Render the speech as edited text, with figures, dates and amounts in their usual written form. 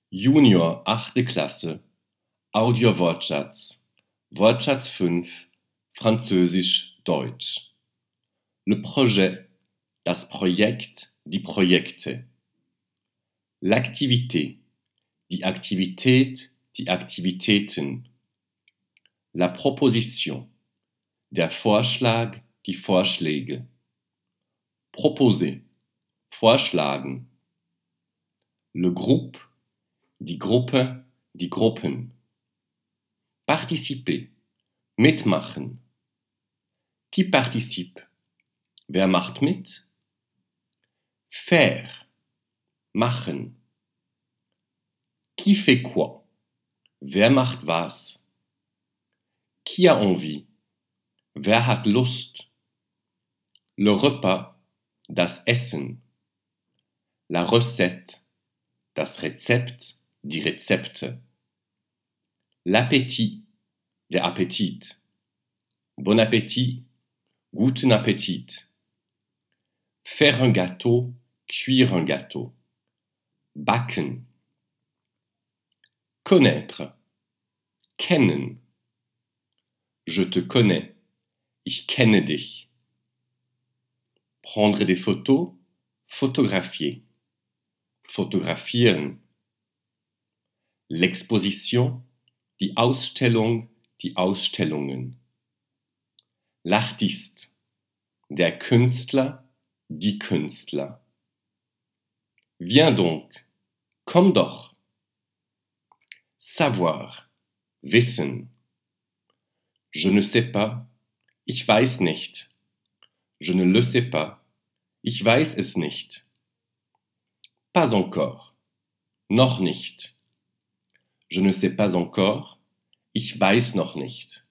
Junior 8. Klasse, Audio-Wortschatz, Wortschatz 5, Französisch-Deutsch. Le projet, das Projekt, die Projekte. L'activité, die Aktivität, die Aktivitäten. La proposition, der Vorschlag, die Vorschläge. Proposer, vorschlagen. Le groupe, die Gruppe, die Gruppen. Participer, mitmachen. Qui participe? Wer macht mit? Faire, machen. Qui fait quoi? Wer macht was? Qui a envie? Wer hat Lust? Le repas, das Essen. La recette, das Rezept, die Rezepte. L'appétit, der Appetit. Bon appétit, guten Appetit. Faire un gâteau, cuire un gâteau. Backen. Connaître, kennen. Je te connais, ich kenne dich. Prendre des photos, photographier. Fotografieren. L'exposition, die Ausstellung, die Ausstellungen. L'artiste, der Künstler, die Künstler. Viens donc, komm doch. Savoir, wissen. Je ne sais pas, ich weiß nicht. Je ne le sais pas, ich weiß es nicht. Pas encore, noch nicht. Je ne sais pas encore, ich weiß noch nicht.